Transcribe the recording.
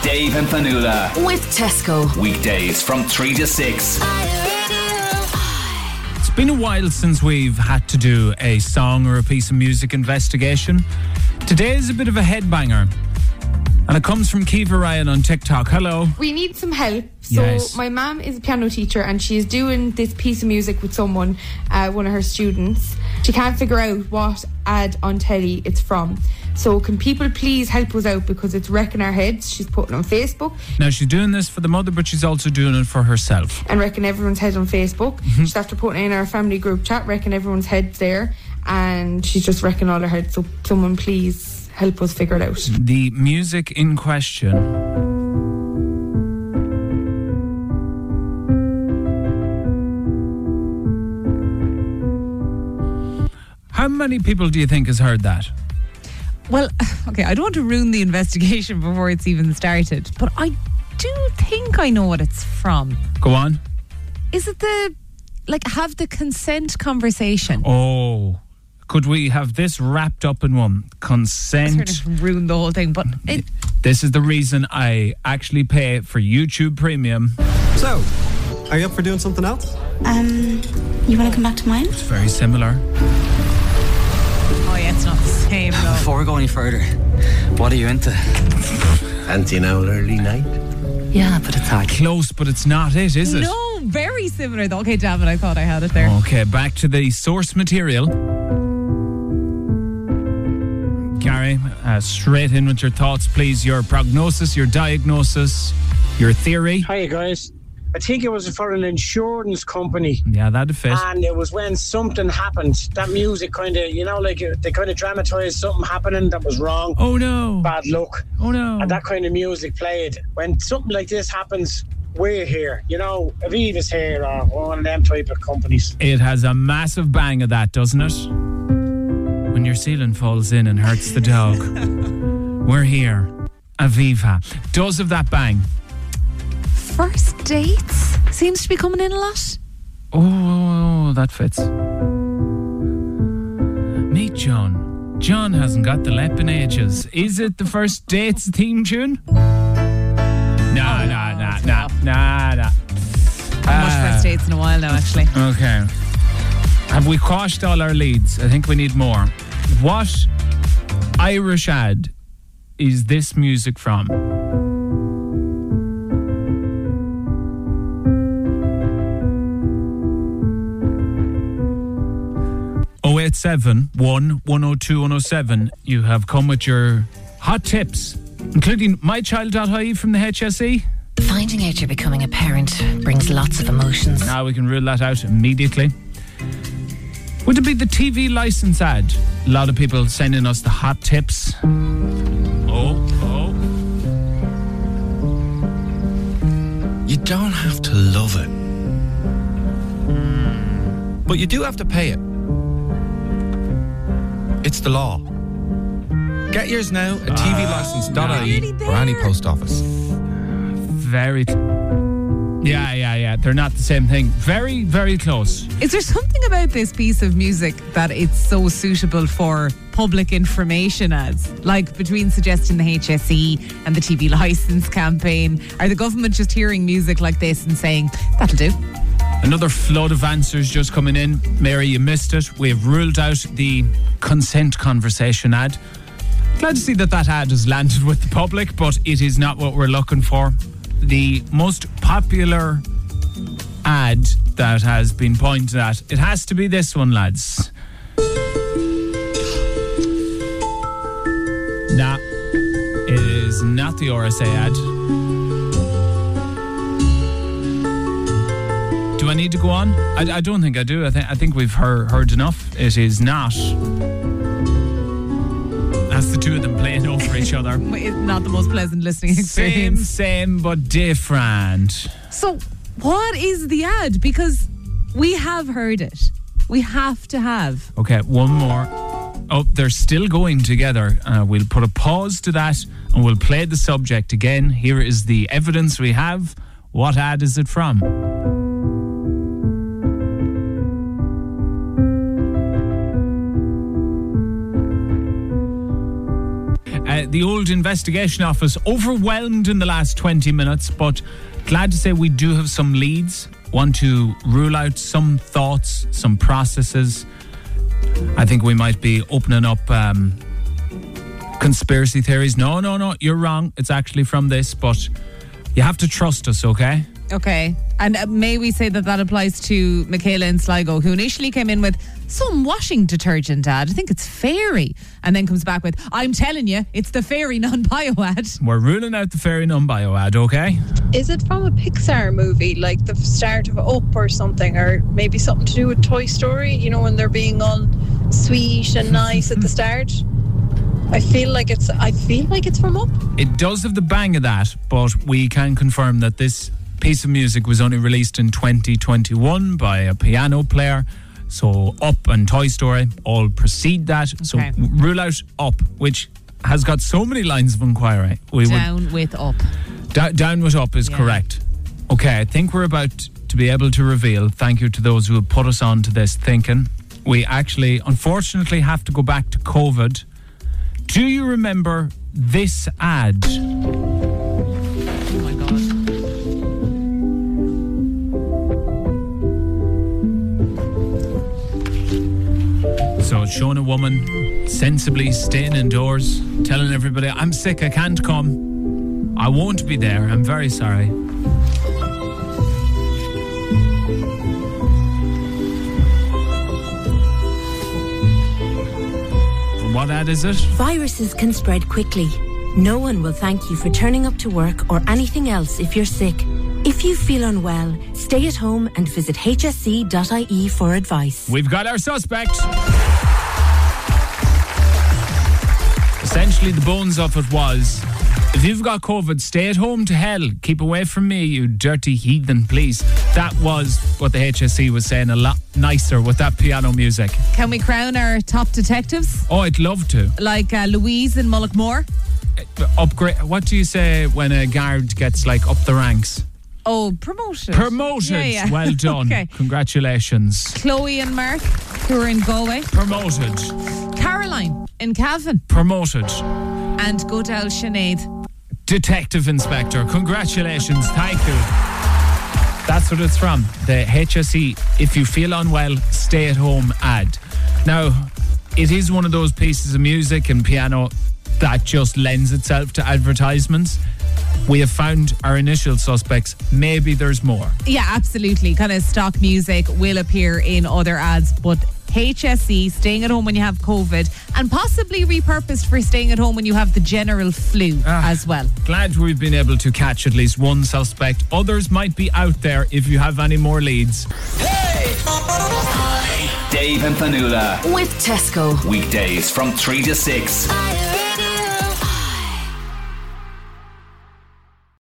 Dave and Fanula. With Tesco. Weekdays from 3 to 6. It's been a while since we've had to do a song or a piece of music investigation. Today is a bit of a headbanger. And it comes from Kiva Ryan on TikTok. Hello. We need some help. So Yes. my mum is a piano teacher and she is doing this piece of music with someone, one of her students. She can't figure out what ad on telly it's from. So can people please help us out because it's wrecking our heads. She's putting it on Facebook Now, she's doing this for the mother, but she's also doing it for herself. and wrecking everyone's head on Facebook. She's after putting it in our family group chat, wrecking everyone's heads there. And she's just wrecking all her heads. So someone please help us figure it out. The music in question. How many people do you think has heard that? Well, okay, I don't want to ruin the investigation before it's even started, but I do think I know what it's from. Go on. Is it have the consent conversation? Oh, could we have this wrapped up in one? Consent. Sort of ruined the whole thing, but This is the reason I actually pay for YouTube Premium. So, are you up for doing something else? You want to come back to mine? It's very similar. oh yeah, it's not the same though. Before we go any further, what are you into? Fancy an hour early night? Yeah, but it's hard. Close, but it's not it, is it? No, very similar though. Okay, damn it, I thought I had it there. Okay, back to the source material. Gary, straight in with your thoughts, please. Your prognosis, your diagnosis, your theory. Hiya guys. I think it was for an insurance company, Yeah, that'd fit. and it was when something happened. That music kind of, they kind of dramatised something happening that was wrong, Oh no. bad luck, Oh no. and that kind of music played. When something like this happens, we're here. Aviva's here, or one of them type of companies. It has a massive bang of that, doesn't it? When your ceiling falls in and hurts the dog. We're here. Aviva. Does have that bang. First dates seems to be coming in a lot. Oh, that fits. Meet John. John hasn't got the lepping ages. Is it the first dates theme tune? Nah. Much first dates in a while now, actually. Okay. Have we quashed all our leads? I think we need more. What Irish ad is this music from? 087 102 107. You have come with your hot tips, including mychild.ie from the HSE. Finding out you're becoming a parent brings lots of emotions. Now we can rule that out immediately. Would it be the TV license ad? A lot of people sending us the hot tips. You don't have to love it. But you do have to pay it. It's the law. Get yours now at tvlicense.ie or any post office. Very. Yeah. They're not the same thing. Very, very close. Is there something about this piece of music that it's so suitable for public information ads? Like between suggesting the HSE and the TV licence campaign, are the government just hearing music like this and saying, that'll do? Another flood of answers just coming in. Mary, you missed it. We've ruled out the consent conversation ad. Glad to see that ad has landed with the public, but it is not what we're looking for. The most popular ad that has been pointed at, it has to be this one, lads. Nah, it is not the RSA ad. Do I need to go on? I don't think I do. I think we've heard enough. It is not. That's the two of them playing over each other. It's not the most pleasant listening experience. Same, but different. So, what is the ad? Because we have heard it. We have to have. Okay, one more. Oh, they're still going together. We'll put a pause to that and we'll play the subject again. Here is the evidence we have. What ad is it from? the old investigation office overwhelmed in the last 20 minutes, but glad to say we do have some leads. Want to rule out some thoughts, some processes. I think we might be opening up conspiracy theories. No, you're wrong. It's actually from this, but you have to trust us, okay? Okay. And may we say that applies to Michaela in Sligo, who initially came in with some washing detergent ad. I think it's Fairy. And then comes back with, I'm telling you, it's the Fairy non-bio ad. We're ruling out the Fairy non-bio ad, okay? Is it from a Pixar movie, like the start of Up or something? Or maybe something to do with Toy Story? You know, when they're being all sweet and nice at the start? I feel like it's from Up. It does have the bang of that, but we can confirm that this piece of music was only released in 2021 by a piano player. So Up and Toy Story all precede that. So rule out Up, which has got so many lines of inquiry. Down with Up. Down with Up is correct. Okay, I think we're about to be able to reveal, thank you to those who have put us on to this thinking. We actually, unfortunately, have to go back to COVID. Do you remember this ad? Oh my God. So it's showing a woman sensibly staying indoors, telling everybody, I'm sick, I can't come. I won't be there, I'm very sorry. What ad is it? Viruses can spread quickly. No one will thank you for turning up to work or anything else if you're sick. If you feel unwell, stay at home and visit hsc.ie for advice. We've got our suspect. Essentially, the bones of it was, if you've got COVID, stay at home to hell. Keep away from me, you dirty heathen, please. That was what the HSE was saying, a lot nicer with that piano music. Can we crown our top detectives? Oh, I'd love to. Like Louise in Mullaghmore? Upgrade. What do you say when a guard gets like up the ranks? Oh, promoted. Promoted. Yeah. Well done. Okay. Congratulations. Chloe and Mark, who are in Galway. Promoted. Caroline in Cavan. Promoted. And Godel Sinead. Detective Inspector. Congratulations. Thank you. That's what it's from. The HSE, if you feel unwell, stay at home ad. Now, it is one of those pieces of music and piano that just lends itself to advertisements. We have found our initial suspects. Maybe there's more. Yeah, absolutely. Kind of stock music will appear in other ads, but HSE, staying at home when you have COVID, and possibly repurposed for staying at home when you have the general flu as well. Glad we've been able to catch at least one suspect. Others might be out there if you have any more leads. Hey! Dave and Fanula. With Tesco. Weekdays from 3 to 6.